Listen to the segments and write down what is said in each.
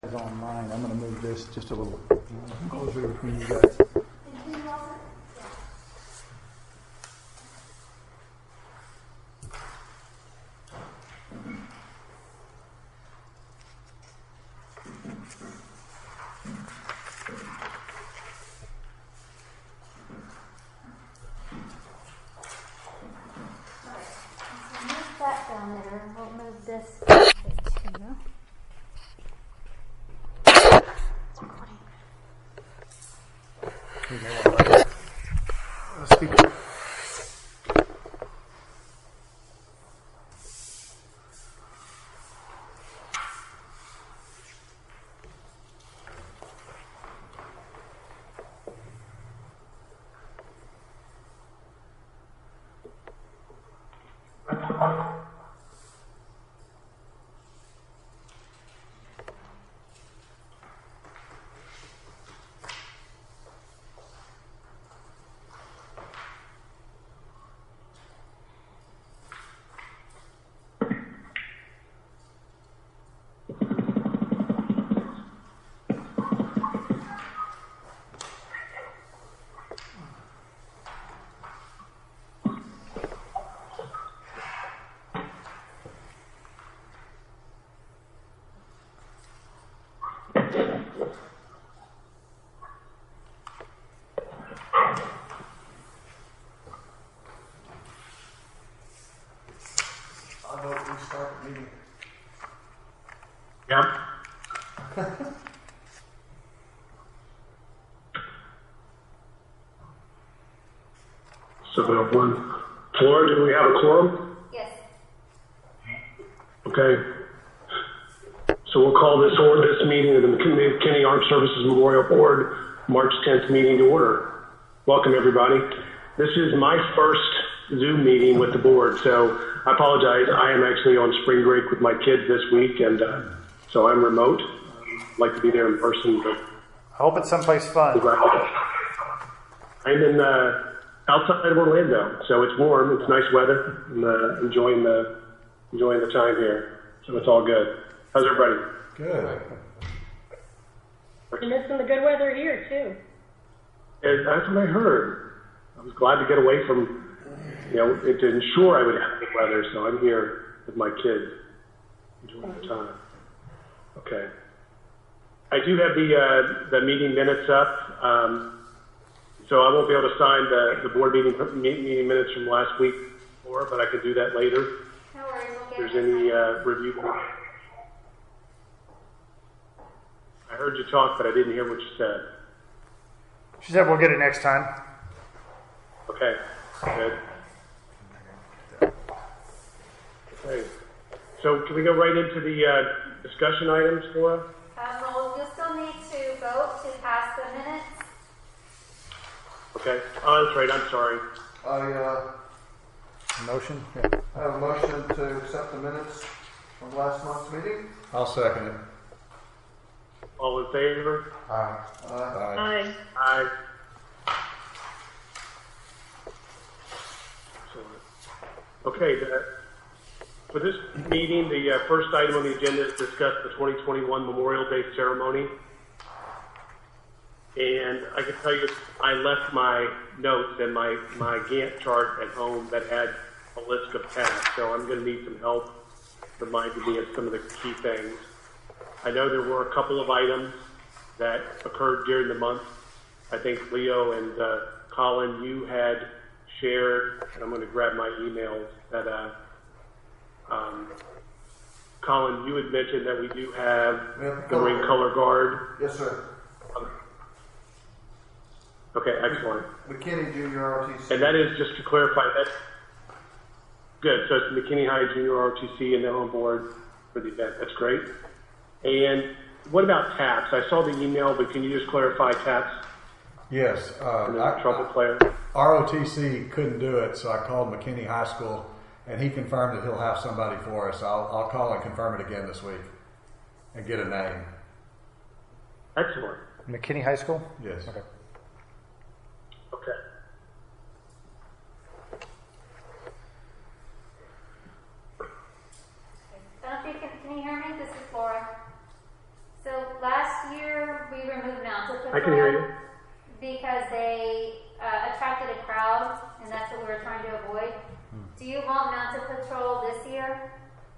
Is on mine. I'm going to move this just a little closer between you guys. Move that down there. We'll move this. Speaker. I vote we start the meeting. Yeah. So we have one. Flora, do we have a quorum? Yes. Okay. So we'll call this meeting of the McKinney Armed Services Memorial Board, March 10th meeting to order. Welcome, everybody. This is my first Zoom meeting with the board, so I apologize. I am actually on spring break with my kids this week, and so I'm remote. I'd like to be there in person, but I hope it's someplace fun. I'm in outside of Orlando, so it's warm. It's nice weather. I'm enjoying the time here, so it's all good. How's everybody? Good. You're missing the good weather here, too. And that's what I heard. I was glad to get away from, to ensure I would have good weather, so I'm here with my kids, enjoying the time. Okay. I do have the meeting minutes up, so I won't be able to sign the board meeting minutes from last week, but I can do that later. No worries. If there's any review. I heard you talk, but I didn't hear what you said. She said we'll get it next time. Okay, good. Okay, so can we go right into the discussion items, Laura? Well, you'll still need to vote to pass the minutes. Okay, oh, that's right, I'm sorry. Motion? I have a motion to accept the minutes from last month's meeting. I'll second it. All in favor? Aye. Aye. Aye. Okay, for this meeting, the first item on the agenda is to discuss the 2021 Memorial Day ceremony. And I can tell you, I left my notes and my Gantt chart at home that had a list of tasks, so I'm going to need some help reminding me of some of the key things. I know there were a couple of items that occurred during the month. I think Leo and Colin, you had shared, and I'm going to grab my emails, that Colin, you had mentioned that we do have the Marine Color Guard. Yes, sir. Okay, excellent. McKinney Junior ROTC. And that is, just to clarify, that good. So it's McKinney High Junior ROTC, and they're on board for the event. That's great. And what about TAPS? I saw the email, but can you just clarify TAPS? Yes. Trumpet player. ROTC couldn't do it, so I called McKinney High School, and he confirmed that he'll have somebody for us. I'll call and confirm it again this week and get a name. Excellent. McKinney High School? Yes. Okay. Okay. I don't know if can you hear me? This is Laura. So the I can hear you. because they attracted a crowd, and that's what we were trying to avoid. Do you want mounted patrol this year?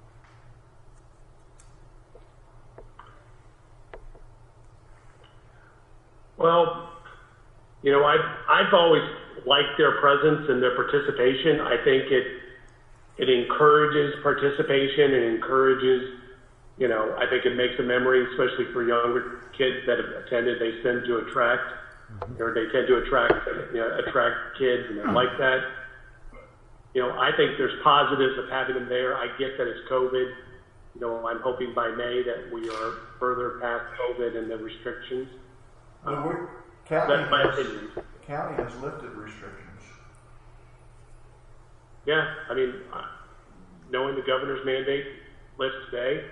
Well, I've always liked their presence and their participation. I think it encourages participation. It encourages, I think it makes a memory, especially for younger kids that have attended. They tend to attract, or they tend to attract kids, and they like that. I think there's positives of having them there. I get that it's COVID. I'm hoping by May that we are further past COVID and the restrictions. That's my opinion. County has lifted restrictions. Yeah, knowing the governor's mandate list today,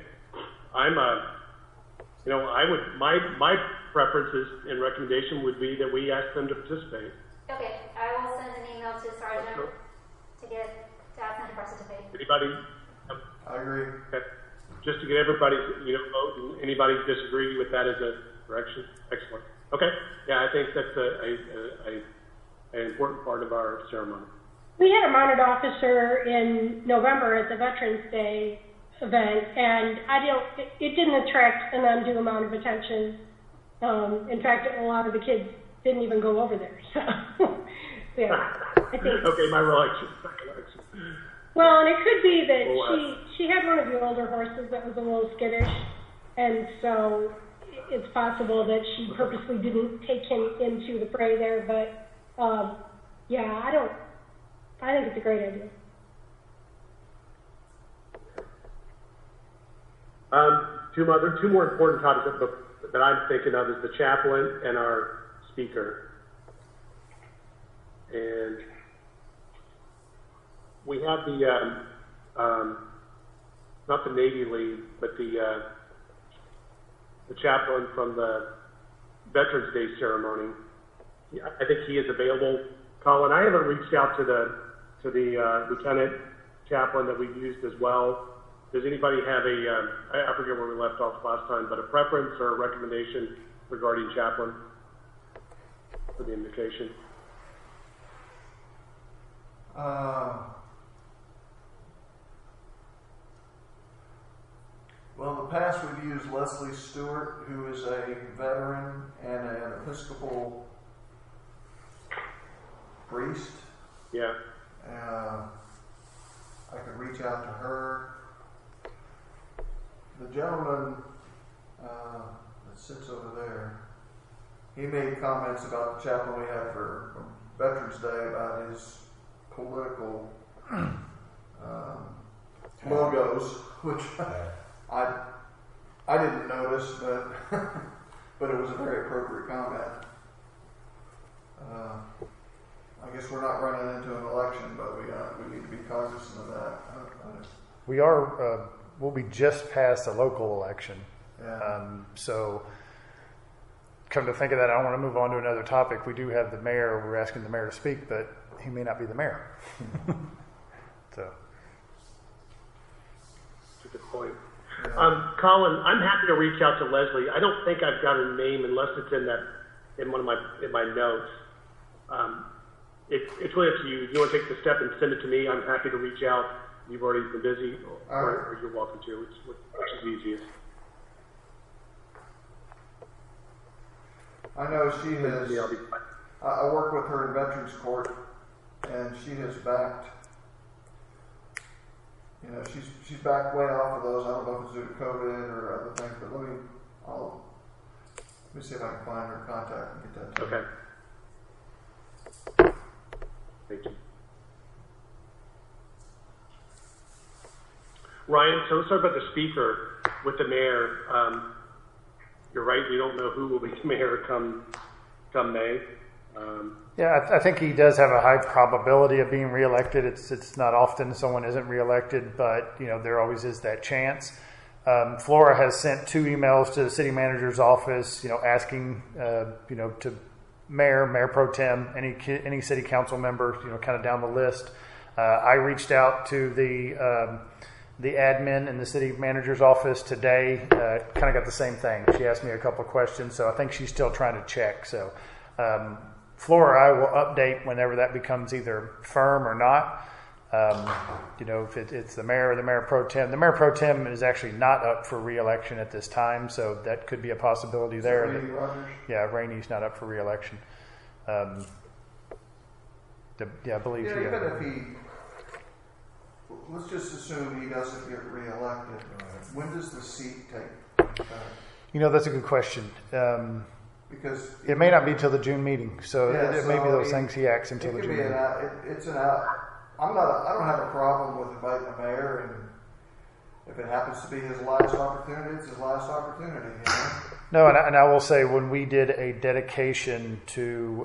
my preferences and recommendation would be that we ask them to participate. Okay, I will send an email to Sergeant to ask them to participate. Anybody? I agree. Okay. Just to get everybody, vote, and anybody disagree with that as a direction? Excellent. Okay. Yeah, I think that's an important part of our ceremony. We had a mounted officer in November at the Veterans Day event, and it didn't attract an undue amount of attention. In fact, a lot of the kids didn't even go over there. So, yeah, I think. Okay, my recollection. Well, and it could be that she had one of the older horses that was a little skittish, and so it's possible that she purposely didn't take him into the fray there. But yeah, I think it's a great idea. Two more important topics that I'm thinking of is the chaplain and our speaker. And we have the, not the Navy League, but the chaplain from the Veterans Day ceremony. I think he is available. Colin, I haven't reached out to the lieutenant chaplain that we've used as well. Does anybody have I forget where we left off last time, but a preference or a recommendation regarding chaplain for the invitation? Well, in the past we've used Leslie Stewart, who is a veteran and an Episcopal priest. Yeah. I could reach out to her. The gentleman that sits over there, he made comments about the chaplain we had for Veterans Day about his political logos, which I didn't notice, but it was a very appropriate comment. I guess we're not running into an election, but we need to be cognizant of that. We are. We'll be just past a local election. Yeah. So, come to think of that, I don't want to move on to another topic. We do have the mayor. We're asking the mayor to speak, but he may not be the mayor. So, That's a good point. Yeah. Colin, I'm happy to reach out to Leslie. I don't think I've got her name unless it's in one of my notes. It's really up to you. If you want to take the step and send it to me, I'm happy to reach out. You've already been busy, or you're welcome to. Which is easiest. I know she has. Yeah, I'll be fine. I work with her in Veterans Court, and she has backed. She's backed way off of those. I don't know if it's due to COVID or other things, but let me see if I can find her contact and get that to you. Okay. Thank you. Ryan, so let's talk about the speaker with the mayor. You're right, we don't know who will be the mayor come May. yeah, I think he does have a high probability of being reelected. It's not often someone isn't reelected, but there always is that chance. Flora has sent 2 emails to the city manager's office, asking, to mayor pro tem, any city council member, kind of down the list. I reached out to the admin in the city manager's office today kind of got the same thing. She asked me a couple of questions, so I think she's still trying to check. So Flora, I will update whenever that becomes either firm or not. If it's the mayor or the mayor pro tem. The mayor pro tem is actually not up for re-election at this time, so that could be a possibility there. Randy Rogers? Yeah, Rainey's not up for re-election. I believe Yeah, he. even if he, let's just assume he doesn't get re-elected. When does the seat take? That's a good question. Because It may not be till the June meeting, so Yeah, it may be so, those things he acts until it the could June be meeting. it's an out. I don't have a problem with inviting the mayor, and if it happens to be his last opportunity, it's his last opportunity. No, and I will say when we did a dedication to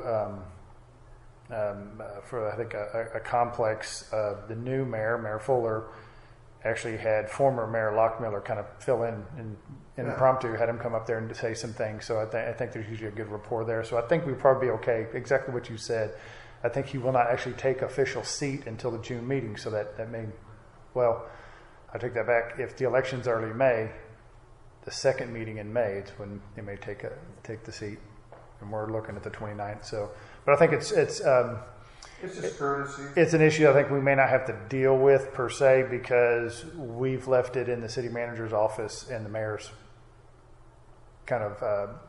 for I think a complex, the new mayor, Mayor Fuller, actually had former Mayor Lockmiller kind of fill in impromptu, had him come up there and say some things. So I think there's usually a good rapport there. So I think we'd probably be okay. Exactly what you said. I think he will not actually take official seat until the June meeting. So that may, well, I take that back. If the election's early May, the second meeting in May, it's when they may take the seat, and we're looking at the 29th. So, but I think it's It's just courtesy. it's an issue I think we may not have to deal with per se because we've left it in the city manager's office and the mayor's kind of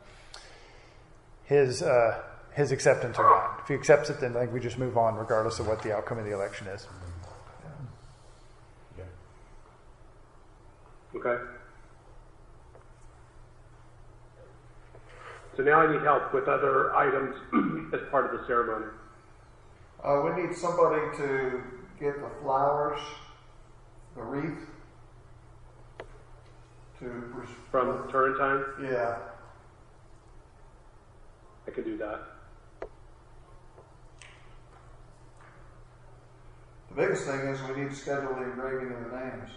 his acceptance or not. If he accepts it, then I think we just move on regardless of what the outcome of the election is. Okay. So now I need help with other items as part of the ceremony. We need somebody to get the flowers, the wreath, From Turrentine, Yeah. I can do that. The biggest thing is we need to schedule the engraving of the names.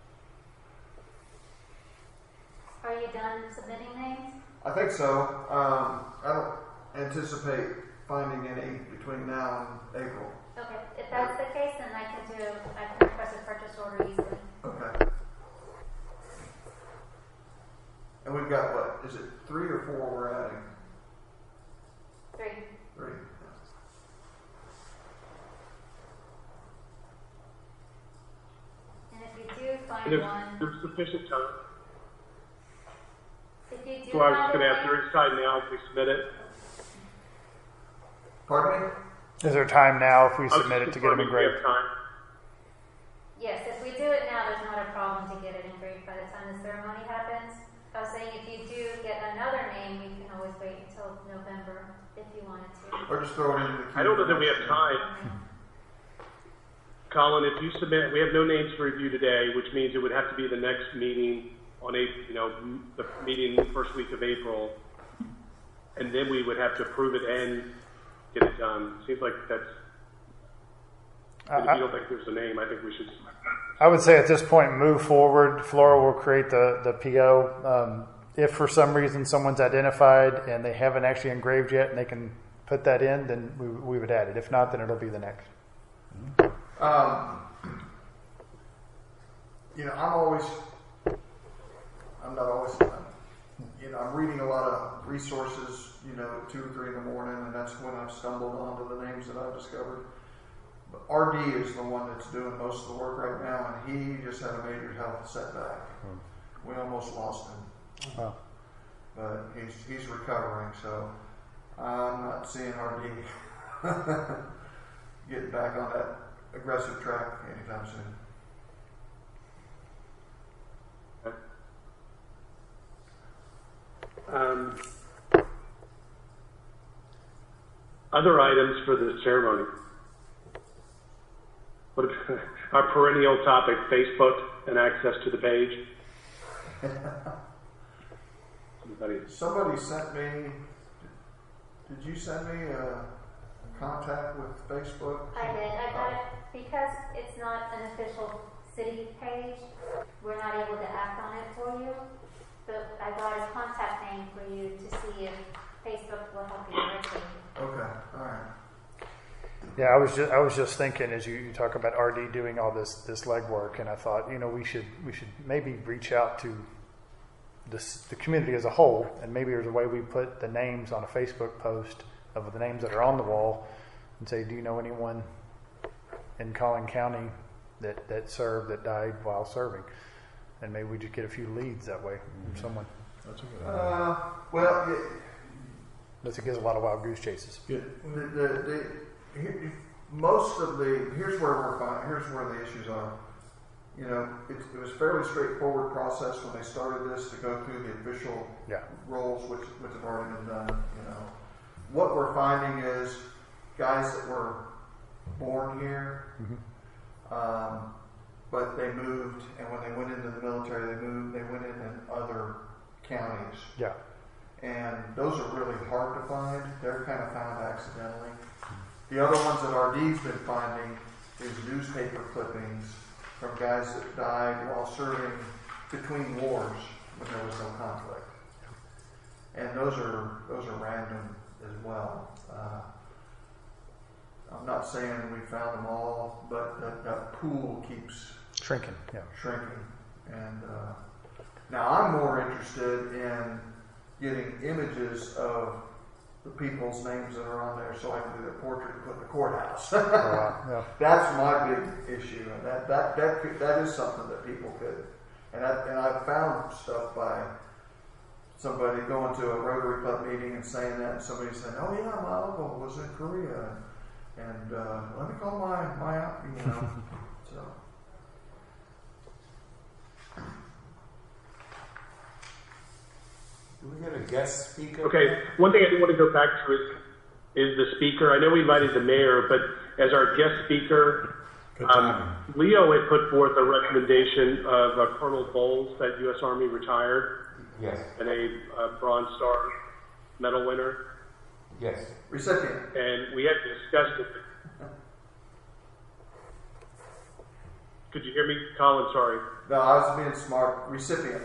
Are you done submitting names? I think so. I don't anticipate finding any between now and April. Okay, if that's the case, then I can request a purchase order easily. Okay. And we've got what? Is it 3 or 4 we're adding? 3. 3. And if you do find And one, there's sufficient time. if you do So I was find going to ask, one, there is time now if we submit it. Pardon me? Is there time now if we I was submit it just to get them confirming we engraved? have time. yes, if we do it now, there's not a problem to get it engraved by the time the ceremony happens. I was saying if you do get another name, you can always wait until November if you wanted to. Or just throw it into the queue? I don't know that we have time. Colin, if you submit, we have no names to review today, which means it would have to be the next meeting on April, the meeting the first week of April, and then we would have to approve it and get it done. Seems like that's. If you don't think there's a name, I think we should. I would say at this point, move forward. Flora will create the PO. If for some reason someone's identified and they haven't actually engraved yet and they can put that in, then we would add it. If not, then it'll be the next. I'm reading a lot of resources, at 2 or 3 in the morning, and that's when I've stumbled onto the names that I've discovered. But RD is the one that's doing most of the work right now, and he just had a major health setback. We almost lost him. Wow. But he's recovering, so I'm not seeing RD getting back on that aggressive track anytime soon. Other items for the ceremony. What our perennial topic, Facebook and access to the page. Somebody sent me. Did you send me a contact with Facebook? I did. I got it because it's not an official city page. We're not able to act on it for you. But I got a contact name for you to see if Facebook will help you directly. Okay, all right. Yeah, I was just thinking as you talk about RD doing all this legwork, and I thought, we should maybe reach out to the community as a whole, and maybe there's a way we put the names on a Facebook post of the names that are on the wall, and say, do you know anyone in Collin County that died while serving? And maybe we just get a few leads that way from someone. That's a good idea. It gives a lot of wild goose chases. Good. Here's where the issues are. It was a fairly straightforward process when they started this to go through the official roles, which have already been done. What we're finding is guys that were born here, but they moved, and when they went into the military, they went in other counties. Yeah. And those are really hard to find. They're kind of found accidentally. The other ones that RD's been finding is newspaper clippings from guys that died while serving between wars when there was no conflict. And those are random as well. I'm not saying we found them all, but that pool keeps shrinking. And now I'm more interested in getting images of the people's names that are on there so I can do their portrait and put in the courthouse. That's my big issue, and that is something that people could. And I've found stuff by somebody going to a Rotary Club meeting and saying that, and somebody saying, "Oh yeah, my uncle was in Korea, and let me call my so." Do we get a guest speaker? Okay, one thing I do want to go back to is the speaker. I know we invited the mayor, but as our guest speaker, Leo had put forth a recommendation of Colonel Bowles, that U.S. Army retired, Yes. and a Bronze Star medal winner. Yes. Recipient. And we had discussed it. Could you hear me, Colin? Sorry. No, I was being smart. Recipient.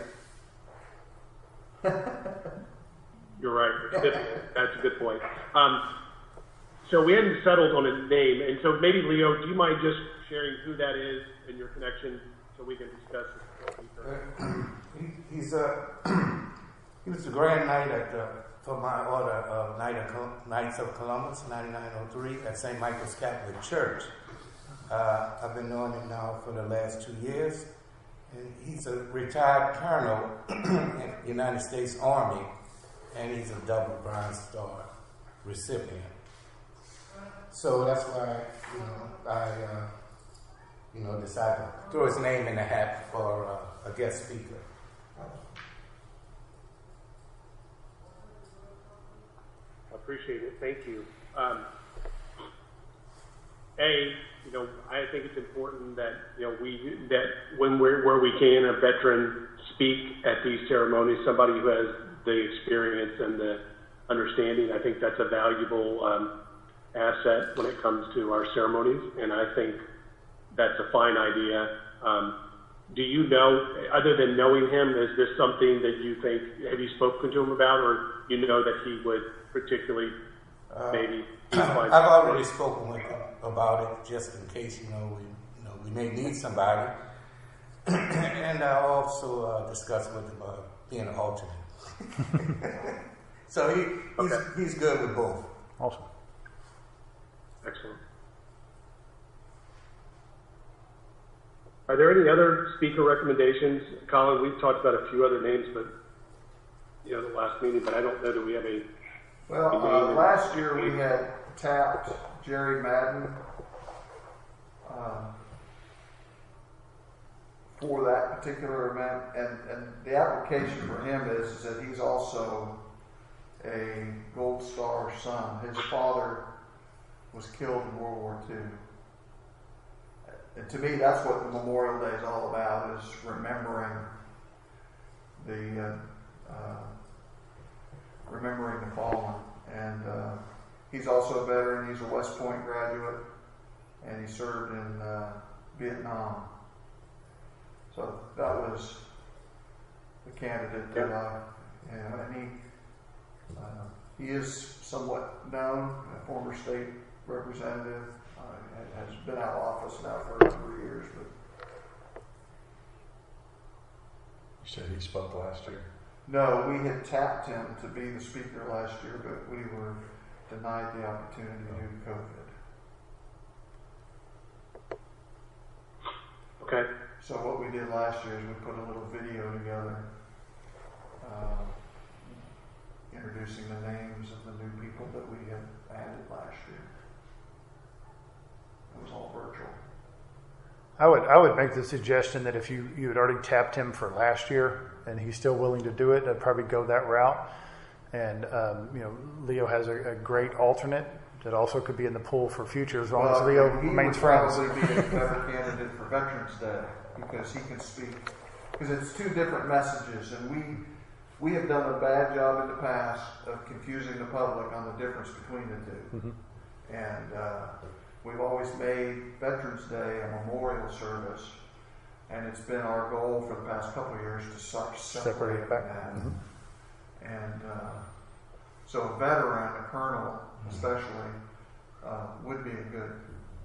You're right. That's a good point. So we hadn't settled on a name, and so maybe Leo, do you mind just sharing who that is and your connection, so we can discuss it? He was the Grand Knight for my order of Knights of Columbus, 9903 at St. Michael's Catholic Church. I've been knowing him now for the last 2 years. And he's a retired colonel in the United States Army, and he's a double Bronze Star recipient. So that's why, I decided to throw his name in the hat for a guest speaker. I appreciate it. Thank you. I think it's important that where we can, a veteran speak at these ceremonies, somebody who has the experience and the understanding. I think that's a valuable asset when it comes to our ceremonies, and I think that's a fine idea. Do you know, other than knowing him, is this something that you think, have you spoken to him about, or you know that he would particularly maybe? I've already spoken with him about it, just in case we may need somebody, and I also discussed with him being an alternate. So he's good with both. Awesome. Excellent. Are there any other speaker recommendations? Colin, we've talked about a few other names, but the last meeting, but I don't know that we have any. Well, last year we had tapped Jerry Madden for that particular event, and the application for him is that he's also a Gold Star son. His father was killed in World War II. And to me, that's what Memorial Day is all about, is remembering the fallen. And he's also a veteran. He's a West Point graduate, and he served in Vietnam. So that was the candidate that and he is somewhat known, a former state representative. Has been out of office now for a number of years, but You said he spoke last year. no, we had tapped him to be the speaker last year, but we were denied the opportunity due to COVID. Okay. So what we did last year is we put a little video together, introducing the names of the new people that we had added last year. It was all virtual. I would make the suggestion that if you had already tapped him for last year and he's still willing to do it, I'd probably go that route. And Leo has a great alternate that also could be in the pool for future as long as Leo remains friends. He would probably be a better candidate for Veterans Day because he can speak. Because it's two different messages, and we have done a bad job in the past of confusing the public on the difference between the two. Mm-hmm. And we've always made Veterans Day a memorial service, and it's been our goal for the past couple of years to separate it back. that. Mm-hmm. And so a veteran, a colonel especially, would be a good,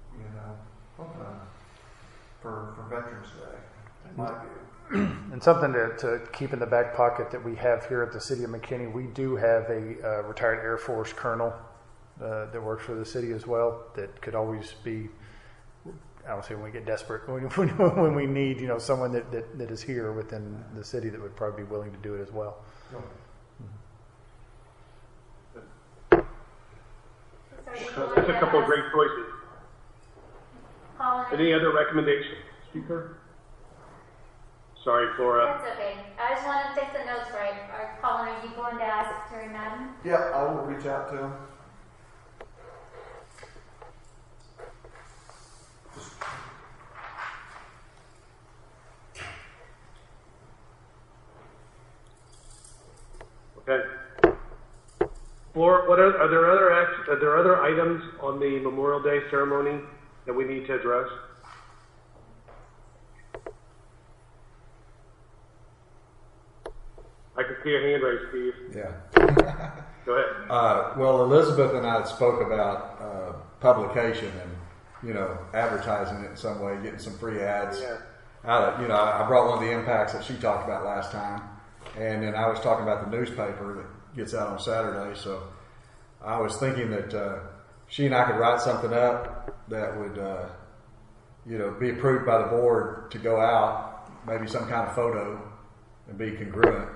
for Veterans Day, in my view. And something to keep in the back pocket that we have here at the City of McKinney, we do have a retired Air Force colonel that works for the city as well that could always be, I don't say when we get desperate, when we need someone that is here within the city that would probably be willing to do it as well. That's a couple of great choices. Colin, Any other recommendations, speaker? Sorry, Flora. that's okay. I just want to take the notes right. Colin, are you going to ask Terry Madden? Yeah, I will reach out to him. Okay. Flora, are there other items on the Memorial Day ceremony that we need to address? I can see a hand raised, Steve. Yeah. Go ahead. Well, Elizabeth and I spoke about publication and advertising it in some way, getting some free ads. Yeah. I brought one of the impacts that she talked about last time, and then I was talking about the newspaper that gets out on Saturday. So I was thinking that she and I could write something up that would, be approved by the board to go out, maybe some kind of photo, and be congruent.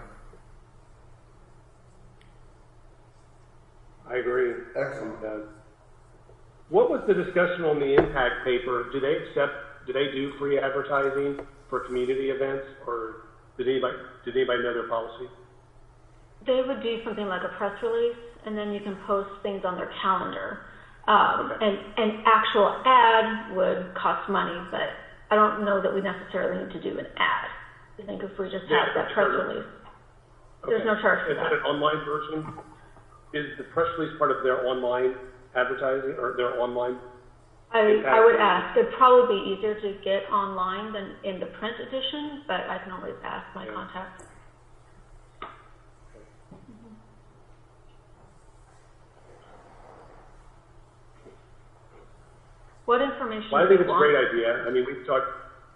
I agree. Excellent. What was the discussion on the impact paper? Do they do free advertising for community events, or did anybody know their policy? They would do something like a press release, and then you can post things on their calendar. Okay. An actual ad would cost money, but I don't know that we necessarily need to do an ad. I think if we just have that press release, there's no charge for Is that. that an online version? Is the press release part of their online advertising or their online? I would ask. It'd probably be easier to get online than in the print edition, but I can always ask my contacts. What information Well, I do think you it's a want? great idea. I mean, we've talked.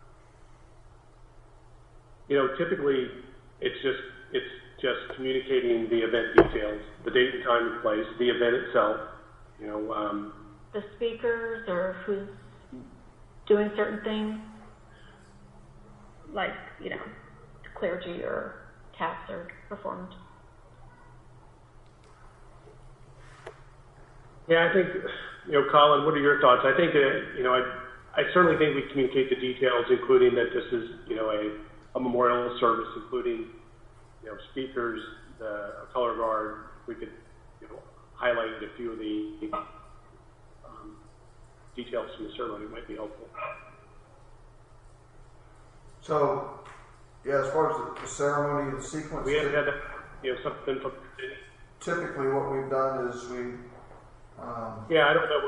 Typically, it's just communicating the event details, the date and time and place, the event itself. The speakers or who's doing certain things, like, clergy or caps are performed. Yeah, I think, Colin, what are your thoughts? I think that, I certainly think we communicate the details, including that this is, a memorial service, including, speakers, a color guard. We could, highlight a few of the details from the ceremony might be helpful. So, as far as the ceremony, the sequence, We have had, something from the city. typically what we've done is Yeah, I don't know.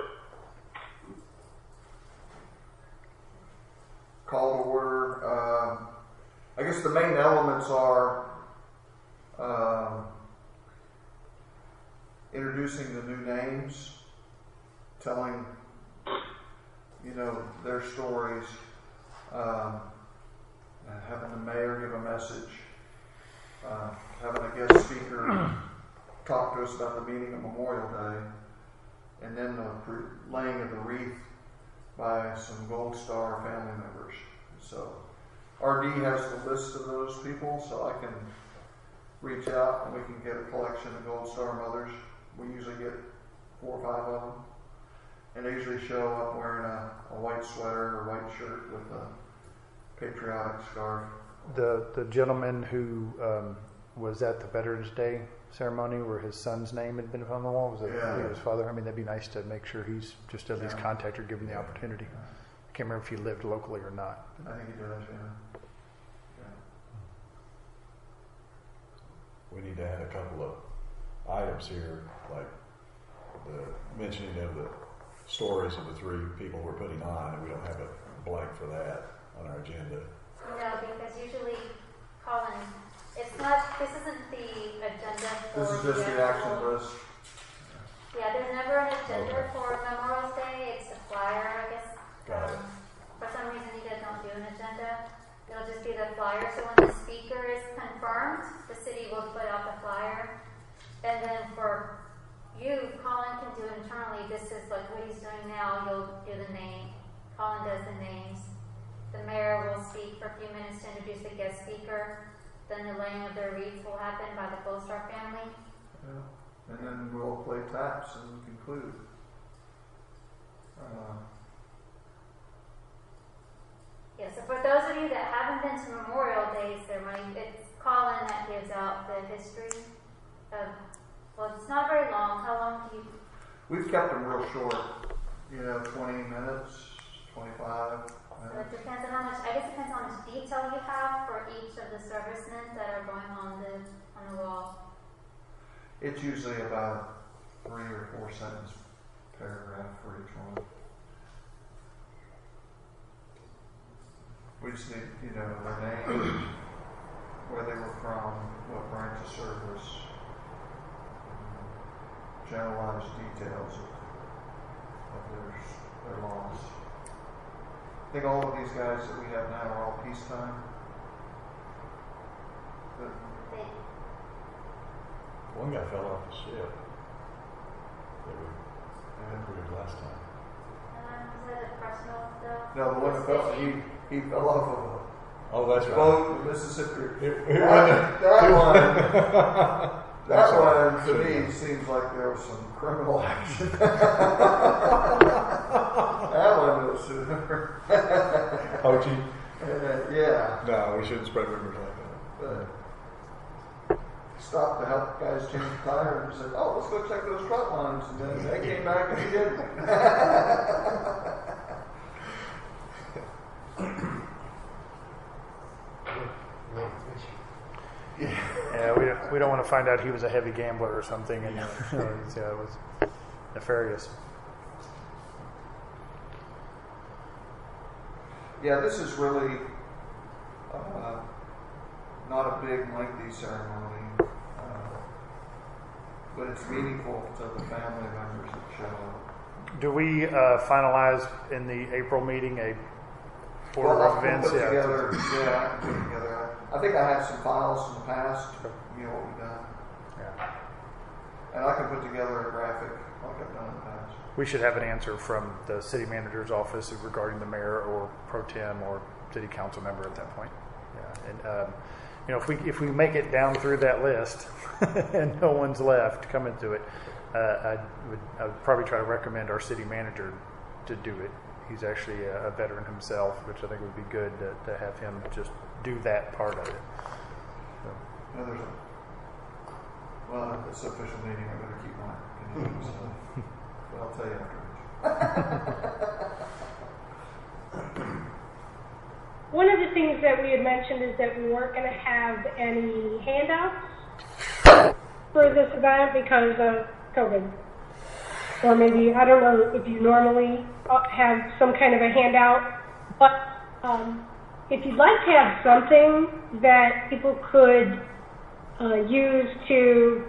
call to order. I guess the main elements are introducing the new names, telling their stories, having the mayor give a message, having a guest speaker talk to us about the meaning of Memorial Day, and then the laying of the wreath by some Gold Star family members. So RD has the list of those people, so I can reach out and we can get a collection of Gold Star mothers. We usually get 4 or 5 of them. And they usually show up wearing a white sweater or white shirt with a patriotic scarf. The gentleman who was at the Veterans Day ceremony where his son's name had been on the wall, was it his father? I mean, that'd be nice to make sure he's just at least contact or give him the opportunity. I can't remember if he lived locally or not. I think he does, yeah. We need to add a couple of items here, like the mentioning of the stories of the 3 people we're putting on, and we don't have a blank for that on our agenda. No, because usually, Colin, this isn't the agenda for This is just the action list. Yeah, there's never an agenda for Memorial Day. It's a flyer, I guess. Got it. For some reason, you guys don't do an agenda. It'll just be the flyer. So when the speaker is confirmed, the city will put out the flyer. And then for you, Colin can do internally. This is like what he's doing now. You'll do the name. Colin does the names. The mayor will speak for a few minutes to introduce the guest speaker. Then the laying of the wreath will happen by the Gold Star family. Yeah. And then we'll play taps and conclude. Yeah, so for those of you that haven't been to Memorial Day ceremony, it's Colin that gives out the history of, well, it's not very long. How long do you? We've kept them real short, 20 minutes, 25 minutes. So it depends on how much, I guess it depends on how much detail you have for each of the servicemen that are going on the wall. It's usually about a 3 or 4 sentence paragraph for each one. We just need, their name, where they were from, what branch of service, generalized details of their loss. I think all of these guys that we have now are all peacetime. But One guy fell off the ship that we included last time. Was it a personal stuff? no, the one that fell, he fell off of Oh, that's a right. boat in Mississippi. Who That one to me seems like there was some criminal action. That one was Poaching? yeah. No, we shouldn't spread rumors like that. Stopped to help guys change the tire and said, "Oh, let's go check those front lines." And then they came back and he didn't. Yeah, we don't want to find out he was a heavy gambler or something, and it was nefarious. Yeah, this is really not a big, lengthy ceremony, but it's meaningful to the family members that show up. Do we finalize in the April meeting a order Well, of events? put together, I can put together. I think I had some files in the past, what we've done. Yeah. And I can put together a graphic like I've done in the past. We should have an answer from the city manager's office regarding the mayor or pro tem or city council member at that point. Yeah, and if we make it down through that list and no one's left coming to it, I would probably try to recommend our city manager to do it. He's actually a veteran himself, which I think would be good to have him just do that part of it. So. Well, it's an official meeting. I better keep my opinion. So, but I'll tell you afterwards. One of the things that we had mentioned is that we weren't going to have any handouts for this event because of COVID. Or maybe, I don't know if you normally have some kind of a handout, but if you'd like to have something that people could use to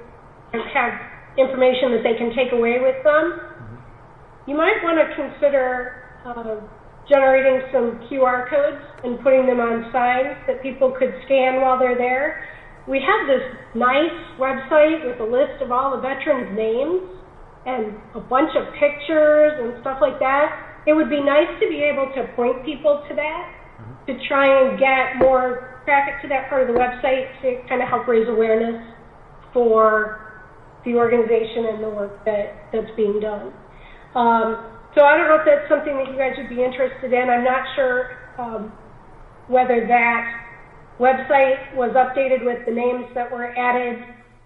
have information that they can take away with them, you might want to consider generating some QR codes and putting them on signs that people could scan while they're there. We have this nice website with a list of all the veterans' names and a bunch of pictures and stuff like that. It would be nice to be able to point people to that, to try and get more traffic to that part of the website to kind of help raise awareness for the organization and the work that's being done. So I don't know if that's something that you guys would be interested in. I'm not sure whether that website was updated with the names that were added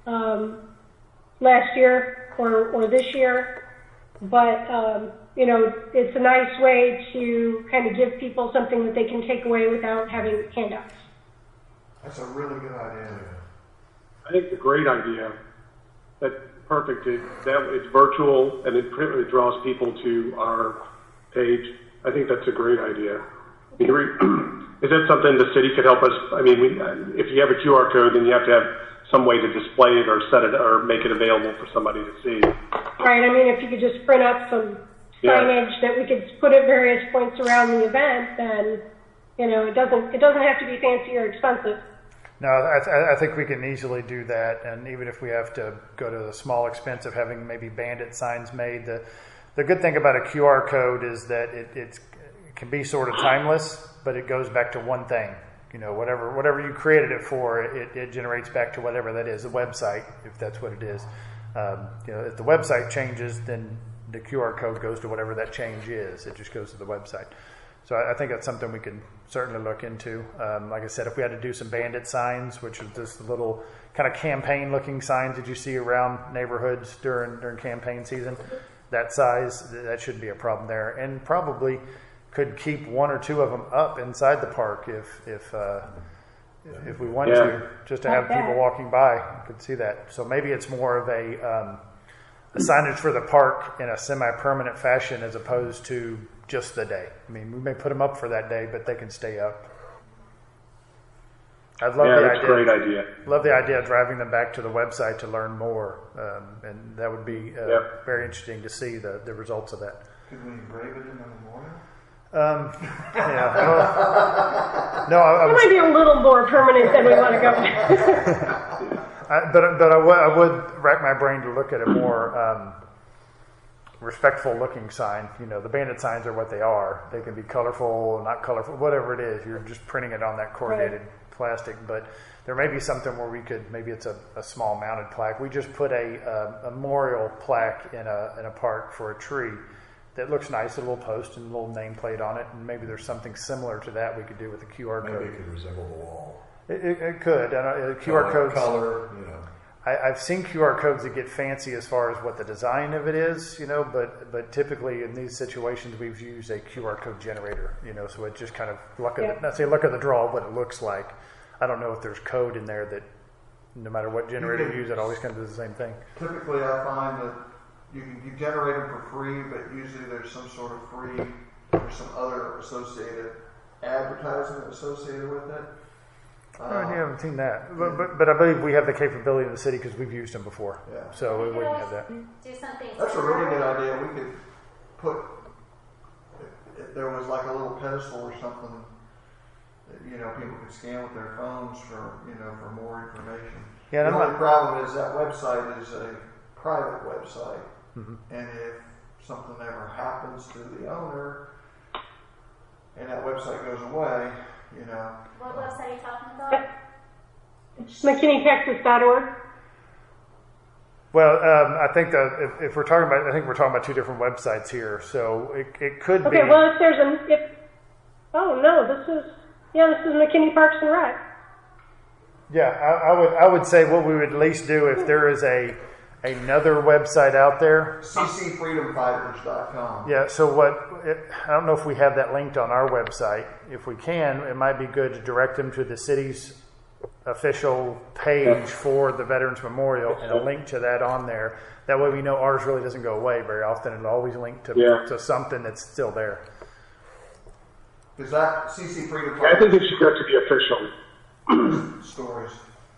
last year or this year, but it's a nice way to kind of give people something that they can take away without having handouts. That's a really good idea. I think it's a great idea. That's perfect. It's virtual and it draws people to our page. I think that's a great idea. Is that something the city could help us? I mean, if you have a QR code, then you have to have some way to display it or set it or make it available for somebody to see. Right. I mean, if you could just print up some signage that we could put at various points around the event, then it doesn't have to be fancy or expensive. No, I think we can easily do that, and even if we have to go to the small expense of having maybe bandit signs made, the good thing about a QR code is that it can be sort of timeless, but it goes back to one thing. Whatever you created it for, it generates back to whatever that is, the website, if that's what it is. If the website changes, then the QR code goes to whatever that change is. It just goes to the website. So I think that's something we can certainly look into. Like I said, if we had to do some bandit signs, which are just little kind of campaign-looking signs that you see around neighborhoods during campaign season, that size, that shouldn't be a problem there. And probably could keep one or two of them up inside the park if we want to, just to have people walking by could see that. So maybe it's more of a signage for the park in a semi-permanent fashion as opposed to just the day. I mean, we may put them up for that day, but they can stay up. I'd love the idea. Great idea. Love the idea of driving them back to the website to learn more, and that would be very interesting to see the results of that. Could we engrave it in the memorial? It might be a little more permanent than we want to go. But I would rack my brain to look at a more respectful looking sign. The bandit signs are what they are. They can be colorful, not colorful, whatever it is. You're just printing it on that corrugated plastic. But there may be something where we could, maybe it's a small mounted plaque. We just put a memorial plaque in a park for a tree that looks nice, a little post and a little nameplate on it. And maybe there's something similar to that we could do with the QR code. Maybe it could resemble the wall. It could. QR codes. Color, I've seen QR codes that get fancy as far as what the design of it is, but typically in these situations we've used a QR code generator, so it just kind of luck of the draw what it looks like. I don't know if there's code in there that no matter what generator you use, it always comes to the same thing. Typically I find that you generate them for free, but usually there's some sort of free or some other associated advertisement associated with it. I haven't seen that, but I believe we have the capability in the city because we've used them before. Yeah. So we wouldn't have that. Do something. That's a really good idea. We could put if there was like a little pedestal or something that people could scan with their phones for for more information. Yeah, the only problem is that website is a private website, and if something ever happens to the owner and that website goes away. What website are you talking about? McKinneyTexas.org. Well, I think that if we're talking about, I think we're talking about two different websites here. So it could be. Okay. Well, if there's this is McKinney Parks and Rec. Yeah, I would say what we would at least do if there is another website out there. ccfreedomfighters.com. Yeah, so I don't know if we have that linked on our website. If we can, it might be good to direct them to the city's official page for the Veterans Memorial and a link to that on there. That way we know ours really doesn't go away very often. It'll always link to something that's still there. Is that CC Freedom Fighters? I think it should go to the official stories.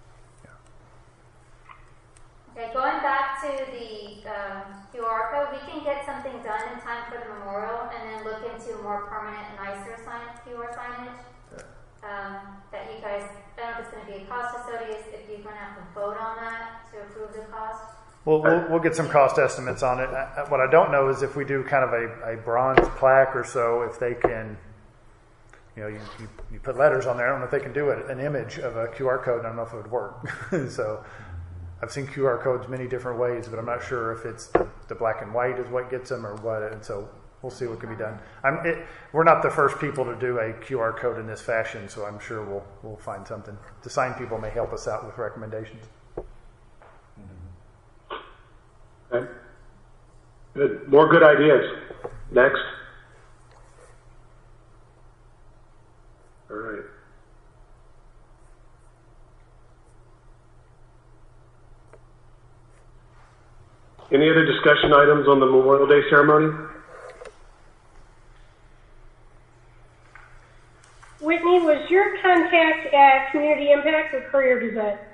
Okay, going back to the QR code, we can get something done in time for the memorial and then look at into more permanent, nicer QR signage. That you guys, I don't know if it's going to be a cost to Sodius, if you're going to have to vote on that to approve the cost. We'll get some cost estimates on it. What I don't know is if we do kind of a bronze plaque or so, if they can, you put letters on there. I don't know if they can do an image of a QR code. I don't know if it would work. So I've seen QR codes many different ways, but I'm not sure if it's the black and white is what gets them or what. And so we'll see what can be done. We're not the first people to do a QR code in this fashion, so I'm sure we'll find something. The sign people may help us out with recommendations. Okay. Good. More good ideas. Next. All right. Any other discussion items on the Memorial Day ceremony? Whitney, was your contact at Community Impact or Courier Gazette?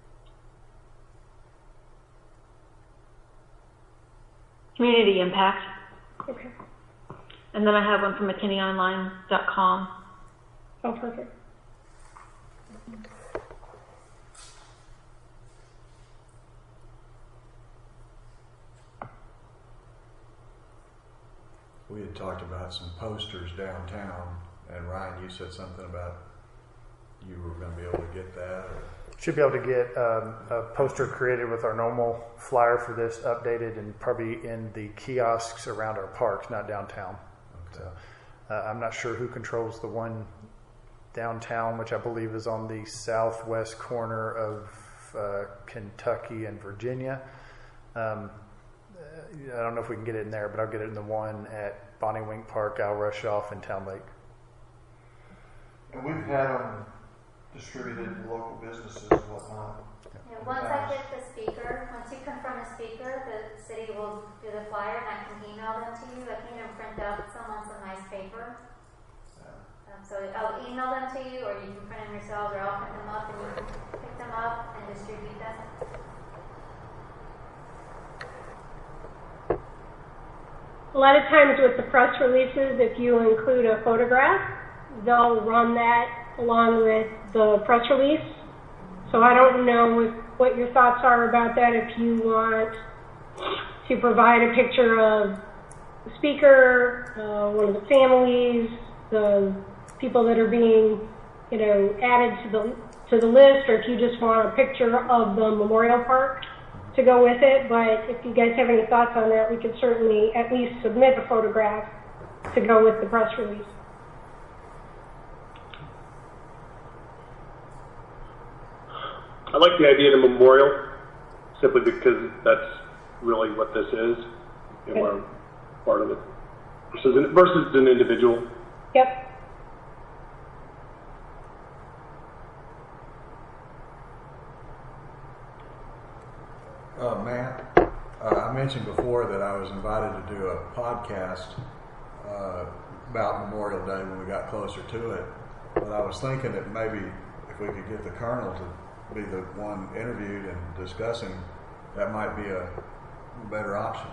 Community Impact. Okay. And then I have one from McKinneyOnline.com. Oh, perfect. We had talked about some posters downtown, and Ryan, you said something about you were going to be able to get that. Or? Should be able to get a poster created with our normal flyer for this updated and probably in the kiosks around our parks, not downtown. Okay. So I'm not sure who controls the one downtown, which I believe is on the southwest corner of Kentucky and Virginia. I don't know if we can get it in there, but I'll get it in the one at Bonnie Wink Park, Al Rushoff, and Town Lake. And we've had them distributed in local businesses and whatnot. Yeah, once I get the speaker, once you confirm the speaker, the city will do the flyer and I can email them to you. I can even print out some on some nice paper. So I'll email them to you, or you can print them yourselves, or I'll print them up and you can pick them up and distribute them. A lot of times with the press releases, if you include a photograph, they'll run that along with the press release. So I don't know what your thoughts are about that, if you want to provide a picture of the speaker, one of the families, the people that are being, added to the list, or if you just want a picture of the memorial park to go with it. But if you guys have any thoughts on that, we could certainly at least submit a photograph to go with the press release. I like the idea of the memorial, simply because that's really what this is, and we're part of it, versus an individual. Yep. Matt, I mentioned before that I was invited to do a podcast about Memorial Day when we got closer to it. But I was thinking that maybe if we could get the Colonel to be the one interviewed and discussing, that might be a better option.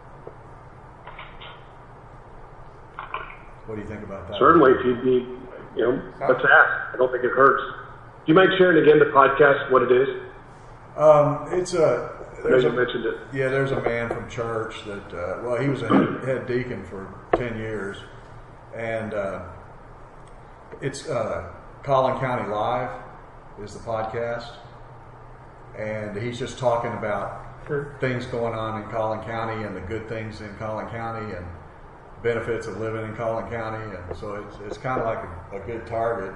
What do you think about that? Certainly, if you'd be, let's ask. I don't think it hurts. Do you mind sharing again the podcast, what it is? It's a... You mentioned it. Yeah, there's a man from church that, he was a head deacon for 10 years. And it's Collin County Live is the podcast. And he's just talking about things going on in Collin County and the good things in Collin County and benefits of living in Collin County. And so it's kind of like a good target.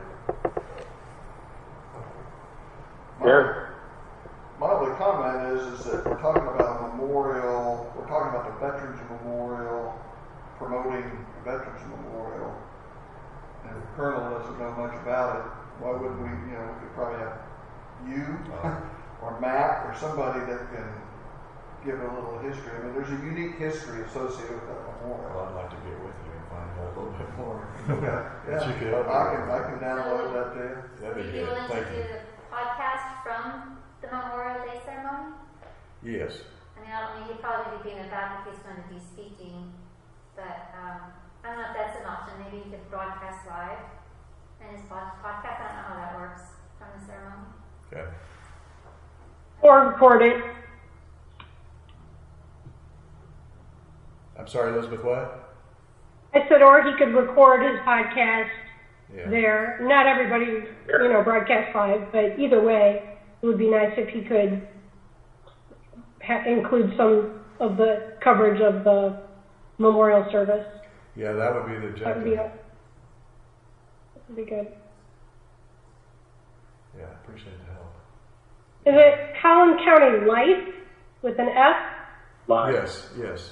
Yeah. My only comment is that we're talking about a memorial, we're talking about the Veterans Memorial, promoting the Veterans Memorial, and the Colonel doesn't know much about it. Why wouldn't we, we could probably have you or Matt or somebody that can give a little history. I mean, there's a unique history associated with that memorial. Well, I'd like to get with you and find out a little bit more. Yeah. You could help me. I can download that to you. That'd be Would you be good. willing Thank to you. do the podcast from the Memorial Day ceremony? Yes. I mean, he'd probably be in the back if he's going to be speaking, but I don't know if that's an option. Maybe you could broadcast live and his podcast. I don't know how that works from the ceremony. Okay. Or record it. I'm sorry, Elizabeth, what? I said, or he could record his podcast Yeah. there. Not everybody, broadcast live, but either way, it would be nice if he could include some of the coverage of the memorial service. Yeah, that would be the That objective. would be good. Yeah, appreciate the help. Is it Collin County Life with an F? Live. Yes, yes.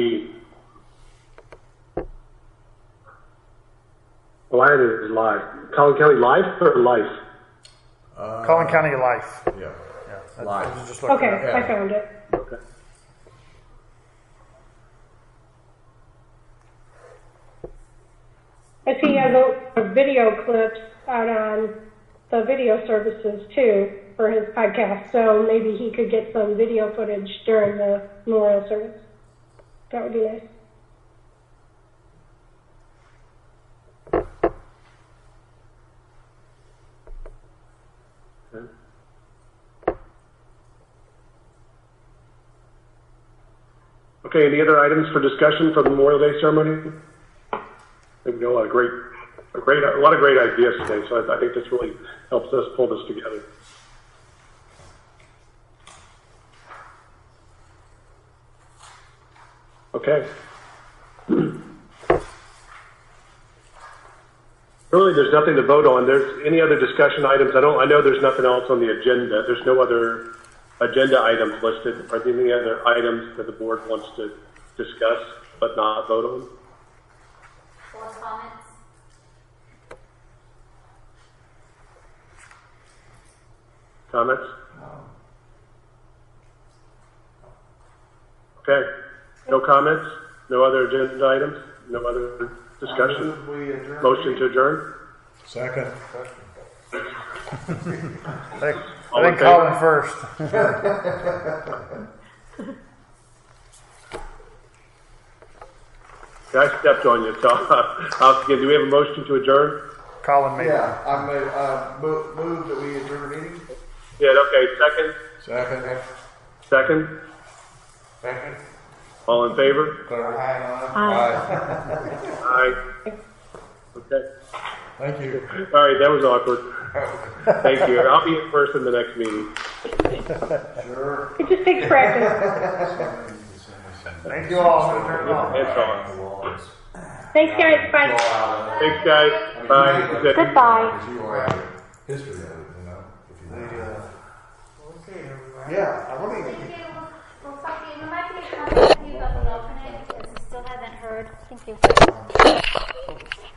Live is live. Collin County Live or Life? Collin County Life. Yeah. Yeah. Life. I was just looking Okay, it up. I found it. Okay. I see he has a video clips out on the video services too for his podcast, so maybe he could get some video footage during the memorial service. That would be nice. Okay. Okay, any other items for discussion for the Memorial Day ceremony? I think we got a lot of great ideas today, so I think this really helps us pull this together. Okay. Really, there's nothing to vote on. There's any other discussion items? I know there's nothing else on the agenda. There's no other agenda items listed. Are there any other items that the board wants to discuss but not vote on? Or comments? Comments? Okay. No comments? No other agenda items? No other discussion? We adjourn. Motion to adjourn? Second. All I in think Colin favor? first. I stepped on you, so again, do we have a motion to adjourn? Colin made it. Yeah, I move that we adjourn the meeting. Yeah, okay, second? Second. Second? Second. All in favor? Aye. Aye. Okay. Thank you. All right, that was awkward. Thank you. I'll be in person the next meeting. Sure. It just takes practice. Thank you all. I'm gonna turn it off. It's on. Thanks, guys. Bye. Thanks, guys. Bye. Goodbye. You are history of it, you know. If you want. Okay, everybody. Yeah, I want to. Thank you. We'll talk to you. We might be contacting you about the alternate because we still haven't heard. Thank you.